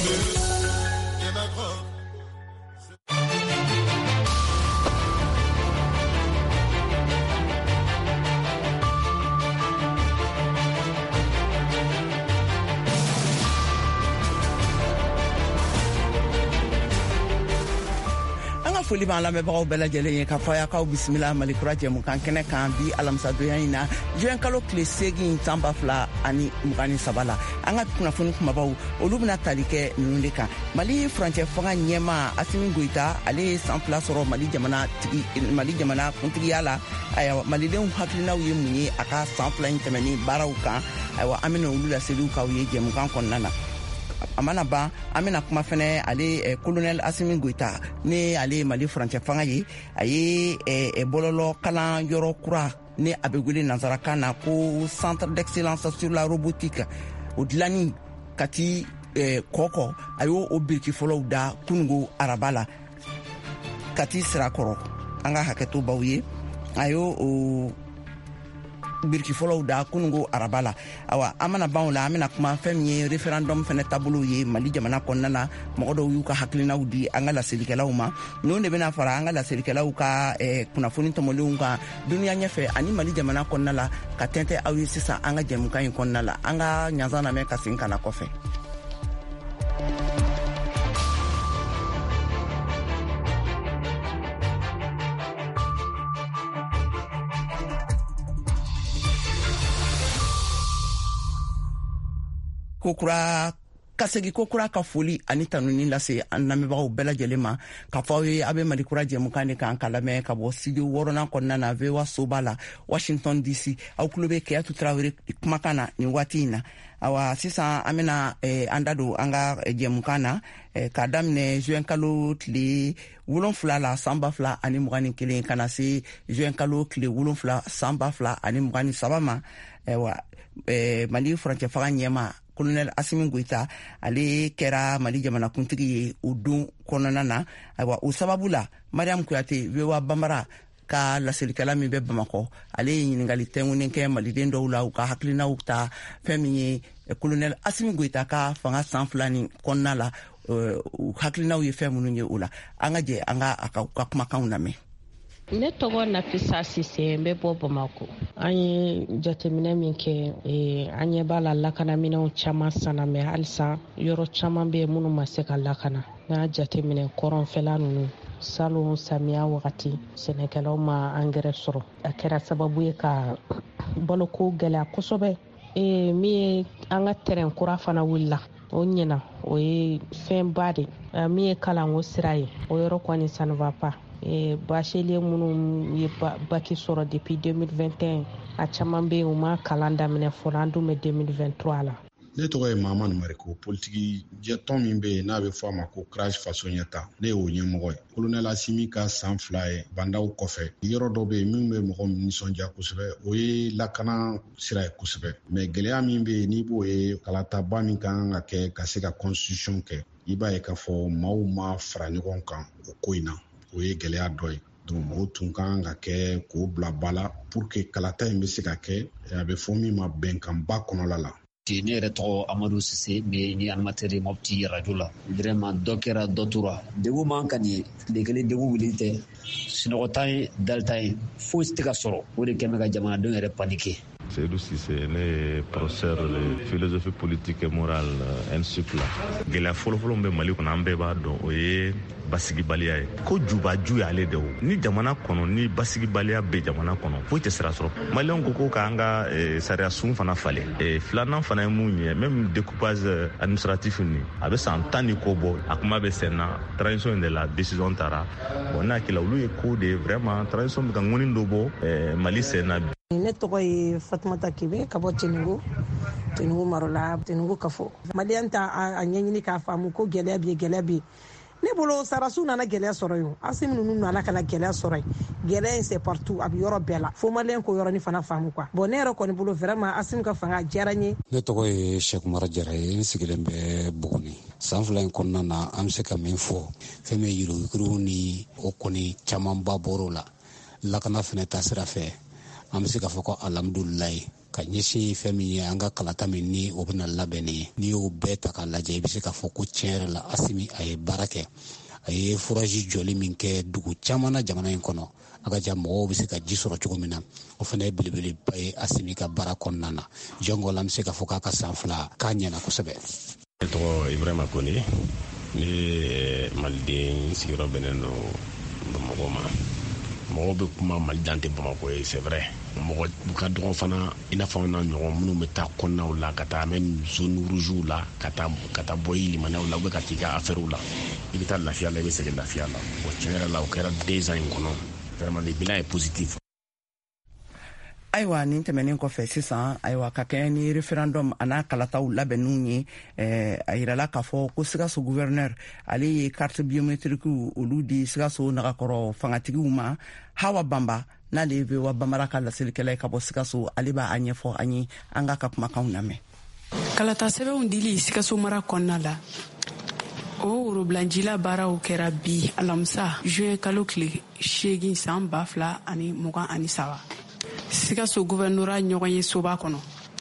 foli b'an lamɛnbagaw bɛɛ lajɛlen ye ka fɔ y'a kaw bisimila Mali kura jɛmukan kɛnɛ kan bi alamisadonya in na juin kalo tile 8 tan 2023 la an ka kunnafoni kumabaw olu bɛna tali kɛ ninnu de kan. Mali furancɛ fanga ɲɛma Asimi Goita ale ye san fila sɔrɔ Mali jamana kuntigiya la. Ayiwa malidenw hakilinaw ye mun ye a ka san fila in tɛmɛni baaraw kan. Ayiwa an bɛna olu laseliw k'aw ye jɛmukan kɔnɔna na. A mana ban an bɛna kuma fɛnɛ ale colonel Asimi Goita ne ale Mali furancɛ fanga ye a ye bɔlɔlɔ kalan yɔrɔ kura ne a bɛ wele nansarakan na ko centre d'excellence sur la robotique o dilanni kati kɔkɔ a y'o biriki fɔlɔw da kunungo araba la kati sirakɔrɔ an ka hakɛto baw ye a y'o biriki fɔlɔw da kunungo araba la. Awa an mana ban o la an bɛna kuma fɛn min ye référendum fɛnɛ taabolo ye Mali jamana kɔnɔna na mɔgɔ dɔw y'u ka hakilinaw di an ka laselikɛlaw ma ninnu de bɛna fara an ka laselikɛlaw ka kunnafoni tɔmɔlenw kan duniya ɲɛfɛ ani Mali jamana kɔnɔna la ka tɛntɛn aw ye sisan an ka jɛmukan in kɔnɔna la an ka ɲanzan lamɛn ka segin ka na kɔfɛ. Kokura kasegi kokura ka foli ani tanuni lase an lamɛnbagaw bɛɛ lajɛlen ma ka fɔ aw ye a bɛ Mali kura jɛmukan de kan ka lamɛn ka bɔ studio 6nan kɔnɔna na VOA soba la Washington DC. Aw tulo bɛ Keyatu Tarawele kumakan na nin waati in na. Awa sisan an bɛna an da don an ka jɛmukan na k'a daminɛ juin kalo tile 7 la san 2021 kana se juin kalo tile 7 san 2023 ma. Mali furancɛ fanga ɲɛma colonel Asimi Goita ale kɛra Mali jamanakuntigi ye o don kɔnɔna na. Ayiwa o sababu la Mariam Kuyate VOA Bambara ka laselikɛla min bɛ Bamakɔ ale ye ɲininkali tɛnkunnen kɛ maliden dɔw la u ka hakilinaw ta fɛn min ye colonel Asimi Goita ka fanga san 2 nin kɔnɔna la u hakilinaw ye fɛn minnu ye o la. An ka jɛ an ka kumakanw lamɛn. Ne tɔgɔ Nafisa Sise n bɛ bɔ Bamakɔ. An ye jateminɛ min kɛ an ɲɛ b'a la lakanaminɛw caman sanna mɛ halisa yɔrɔ caman bɛ yen minnu ma se ka lakana. N'a jateminɛ kɔrɔnfɛla ninnu salon samiya wagati sɛnɛkɛlaw ma angɛrɛ sɔrɔ. A kɛra sababu ye ka baloko gɛlɛya kosɛbɛ. Min ye an ka terrain kura fana wulila o ɲɛna o ye fɛnba de. Min ye kalanko sira ye o yɔrɔ kɔni ça ne va pas. Bachelier minnu ye baki sɔrɔ depuis 2021 a caman bɛ yen u ma kalan daminɛ fɔlɔ an dun bɛ 2023 la. Ne tɔgɔ ye Mahamani Mariko politiki jɛtɔn min bɛ yen n'a bɛ fɔ a ma ko Courage Faso ɲɛta ne y'o ɲɛmɔgɔ ye. Colonel Asimi ka san 2 ye bandaw kɔfɛ yɔrɔ dɔ bɛ yen min bɛ mɔgɔ nisɔndiya kosɛbɛ o ye lakana sira ye kosɛbɛ mais gɛlɛya min bɛ yen n'i b'o ye kalataba min kan ka kɛ ka se ka constitution kɛ i b'a ye k'a fɔ maaw ma fara ɲɔgɔn kan o ko in na. O ye gɛlɛya dɔ ye donc mɔgɔw tun kan ka kɛ k'o bila ba la pour que kalata in bɛ se ka kɛ a bɛ fɔ min ma bɛnkanba kɔnɔla la. Ne yɛrɛ tɔgɔ Amadu Sise mais ni animateur ye Mopti radio la vraiment dɔ kɛra dɔ tora degun man ka nin tile kelen degun wuli tɛ sunɔgɔta ye dalita ye foyi tɛ ka sɔrɔ o de kɛmɛ ka jamanadenw yɛrɛ paniquer. Seydou Cissé ne ye professeur de philosophie politique et morale NSUP la. Gɛlɛya fɔlɔfɔlɔ min bɛ Mali kɔnɔ an bɛɛ b'a dɔn o ye basigibaliya ye. Ko jubaju y'ale de o. Ni jamana kɔnɔ ni basigibaliya bɛ jamana kɔnɔ foyi tɛ sira sɔrɔ. Maliyɛnw ko k'an ka sariya sun fana falen. Filanan fana ye mun ye même découpage administratif ni a bɛ san 10 ni ko bɔ a kuma bɛ sen na transition de la décision taara bon n'a kɛla olu ye ko de vraiment transition bɛ ka ŋɔni dɔ bɔ Mali sen na. Ne tɔgɔ ye Fatumata Kebe ka bɔ Tenugu Marola Tenugu Kafo. Maliyɛn ta a ɲɛɲini k'a faamu ko gɛlɛya bɛ ne bolo sarasiw nana gɛlɛya sɔrɔ yen Asimi ninnu nana ka na gɛlɛya sɔrɔ yen gɛlɛya in c'est partout a bɛ yɔrɔ bɛɛ la fo maliyɛn ko yɔrɔnin fana faamu quoi bon ne yɛrɛ kɔni bolo vraiment Asimi ka fanga diyara n ye. Ne tɔgɔ ye Sheikh Umar Jara ye n sigilen bɛ Buguni san 2 in kɔnɔna na an bɛ se ka min fɔ fɛn min ye yuruguyurugu ni o kɔni camanba bɔr'o la lakana fana ta sira fɛ an bɛ se ka fɔ ko alhamdulilayi ka ɲɛsin fɛn min ye an ka kalata min ni o bɛna labɛn ni ye n'i y'o bɛɛ ta k'a lajɛ i bɛ se k'a fɔ ko tiɲɛ yɛrɛ la Asimi a ye baara kɛ a ye foraji jɔli min kɛ dugu caman na jamana in kɔnɔ a ka ja mɔgɔw bɛ se ka ji sɔrɔ cogo min na o fana ye belebeleba ye Asimi ka baara kɔnɔna na jɔngɔ la an bɛ se k'a fɔ k'a ka san 2 k'a ɲɛna kosɛbɛ. Ne tɔgɔ Ibrahima Kone ne ye maliden sigiyɔrɔ bɛnnen don Bamakɔ ma. Mɔgɔw bɛ kuma Mali dan tɛ Bamakɔ ye c'est vrai mɔgɔ ka dɔgɔ fana i n'a fɔ na ɲɔgɔn minnu bɛ taa kɔnɔnaw la ka taa même zone rouge la ka taa bɔ i limanaw la u bɛ ka k'i ka affaires la i bɛ taa lafiya la i bɛ segin lafiya la o tiɲɛ yɛrɛ la o kɛra 2 ans in kɔnɔ vraiment le bilan est positif. Ayiwa nin tɛmɛnen kɔfɛ sisan ayiwa ka kɛ ni referendum ana kalataw labɛnninw ye a yirala k'a fɔ ko Sikaso gouverneur ale ye carte biométrique olu di Sikaso nagakɔrɔ fangatigiw ma Hawa Bamba n'ale bɛ wa Bamara ka laselilikɛla ye ka bɔ Sikaso ale b'a ɲɛfɔ an ye an ka kumakanw lamɛn. Kalata sɛbɛnw dili Sikaso mara kɔnɔna la o worobilanjila baaraw kɛra bi alamisa juin kalo tile 8 san 2023 Sikaso gouvernora ɲɔgɔn ye soba kɔnɔ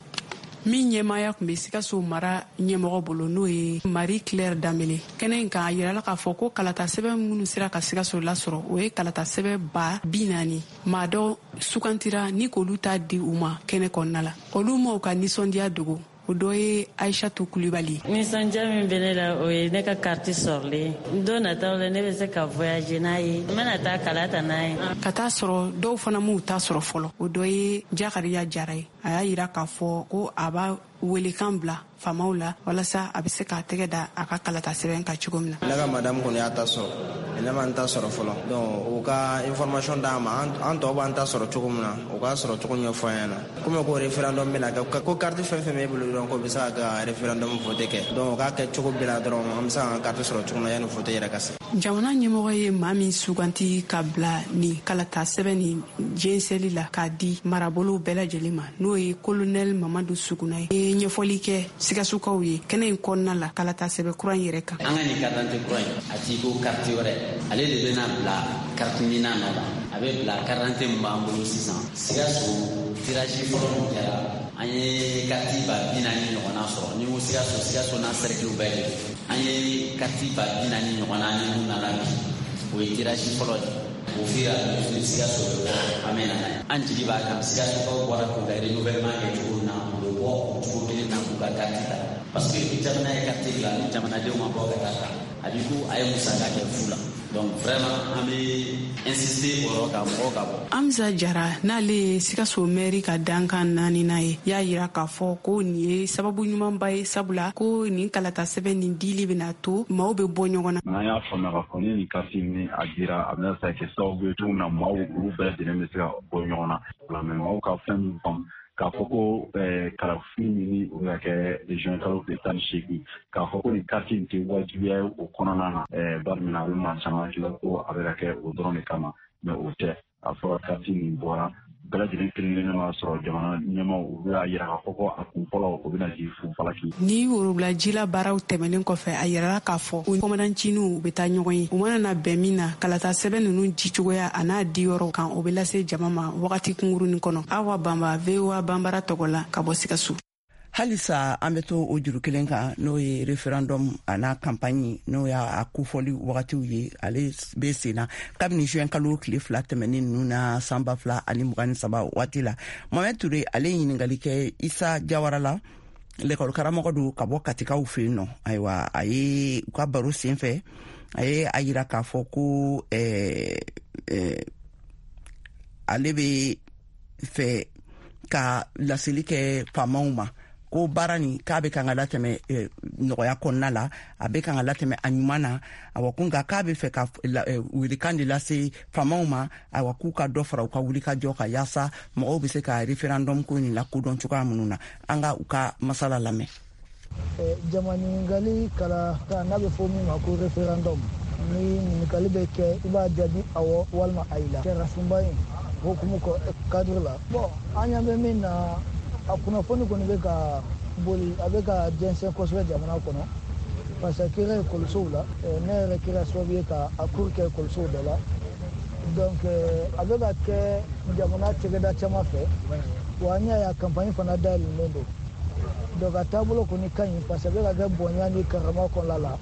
min ɲɛmaya kun bɛ Sikaso mara ɲɛmɔgɔ bolo n'o ye Marie Claire Dambele kɛnɛ in kan a yirala k'a fɔ ko kalata sɛbɛn minnu sera ka Sikaso lasɔrɔ o ye kalata sɛbɛn 40,000 maa dɔ sugantira ni k'olu ta di u ma kɛnɛ kɔnɔna la olu m'o ka nisɔndiya dogo o dɔ ye Aïchatou Kulibali. Nisɔndiya min bɛ ne la o ye ne ka carte sɔrɔlen don nataw la ne bɛ se ka voyager n'a ye n bɛna taa kala ta n'a ye ka taa sɔrɔ dɔw fana m'u ta sɔrɔ fɔlɔ o dɔ ye Jakariya Jara ye a y'a yira k'a fɔ ko a b'a welekan bila faamaw la walasa a bɛ se k'a tɛgɛ da a ka kalata sɛbɛn kan cogo min na. Ne ka madame kɔni y'a ta sɔrɔ ne m'an ta sɔrɔ fɔlɔ donc o ka information d'an ma an tɔw b'an ta sɔrɔ cogo min na o k'a sɔrɔ cogo ɲɛfɔ an ɲɛna komi ko référendum bɛna kɛ ko carte fɛn fɛn b'e bolo dɔrɔn ko bɛ se ka référendum voté kɛ donc o k'a kɛ cogo bɛɛ la dɔrɔn an bɛ se k'an carte sɔrɔ cogo min na yanni voté yɛrɛ ka se. Jamana ɲɛmɔgɔ ye maa min suganti ka bila ni kalata sɛbɛn ni jɛnsɛli la k'a di marabolo bɛɛ lajɛlen ma n'o ye colonel Mamadu Suguna ye ɲɛfɔli kɛ Sikasukaw ye kɛnɛ in kɔnɔna la kalata sɛbɛn kura in yɛrɛ kan. An ka nin carte d'identité kura in a t'i ko carte wɛrɛ ale de bɛna bila carte ɲinan nɔ la a bɛ bila carte d'identité min b'an bolo sisan Sikaso tirage fɔlɔ min kɛra an ye carte 40,000 ɲɔgɔnna sɔrɔ ni ko Sikaso n'a cercle bɛɛ de an ye carte 40,000 ɲɔgɔnna ni mun nana bi o ye tirage fɔlɔ de o fira Sikaso bɛ bɔ an bɛ na an jigi b'a kan Sikasokaw bɔra k'u ka renouvellement kɛ cogo min na u bɛ bɔ o cogo kelen na k'u ka carte ta parce que ni jamana ye carte dilan ni jamanadenw ma bɔ ka taa ta a bɛ ko a ye musaka kɛ fu la donc vraiment an bɛ insister o yɔrɔ kan mɔgɔw ka bɔ. Amza Jara n'ale ye Sikaso maire ka dankan 4nan ye y'a yira k'a fɔ ko nin ye sababu ɲumanba ye sabula ko nin kalata sɛbɛn nin dili bɛna to maaw bɛ bɔ ɲɔgɔn na. N'an y'a faamuya k'a fɔ ni nin carte ni a dira a bɛna se ka kɛ sababu ye cogo min na maaw olu bɛɛ lajɛlen bɛ se ka bɔ ɲɔgɔn na mais maaw ka fɛn min faamu k'a fɔ ko kalafili ɲini o ka kɛ région kalo tile 18 k'a fɔ ko nin carte in tɛ wajibiya ye o kɔnɔna na bari min na a bɛ maa caman kila ko a bɛ ka kɛ o dɔrɔn de kama mais o tɛ a fɔra carte nin bɔra bɛɛ lajɛlen kelen-kelen b'a sɔrɔ jamana ɲɛmaw olu y'a yira k'a fɔ ko a kun fɔlɔ o bɛna di fu falaki. Ni worobilajila baaraw tɛmɛnen kɔfɛ a yirala k'a fɔ o kɔmandantiniw bɛ taa ɲɔgɔn ye u mana na bɛn min na kalata sɛbɛn ninnu di cogoya a n'a di yɔrɔ kan o bɛ lase jama ma wagati kunkurunin kɔnɔ. Awa Bamba VOA Bambara tɔgɔ la ka bɔ Sikaso. Halisa an bɛ to o juru kelen kan n'o ye referendum a n'a campagne n'o y'a kofɔli wagatiw ye ale bɛ sen na kabini juin kalo tile 2 tɛmɛnen ninnu na san 2023 waati la Mohamed Touré ale ye ɲininkali kɛ Isa Jawara la l'école karamɔgɔ don ka bɔ Katikaw fɛ yen nɔ ayiwa a ye u ka baro senfɛ a ye a yira k'a fɔ ko ale bɛ fɛ ka laseli kɛ faamaw ma ko baara nin k'a bɛ kan ka latɛmɛ nɔgɔya kɔnɔna la a bɛ kan ka latɛmɛ a ɲuman na awa ko nka k'a bɛ fɛ ka wilikan de lase faamaw ma awa k'u ka dɔ fara u ka wulikajɔ kan yaasa mɔgɔw bɛ se ka referendum ko nin lakodɔn cogoya minnu na an ka u ka masala lamɛn. Jama ɲininkali kala n'a bɛ fɔ min ma ko referendum ni ɲininkali bɛ kɛ i b'a jaabi awɔ walima ayi la kɛra sunba ye hukumu cadre la bon an ɲɛ bɛ min na a kunnafoni kɔni bɛ ka boli a bɛ ka jɛnsɛn kosɛbɛ jamana kɔnɔ parce que kɛra ekɔlisow la ne yɛrɛ kɛra sababu ye ka a cours kɛ ekɔlisow dɔ la donc a bɛ ka kɛ jamana cɛkɛda caman fɛ wa nya ya campagne fana dayɛlɛlen don donc a taabolo kɔni ka ɲi parce que a bɛ ka kɛ bonya ni karama kɔnɔna la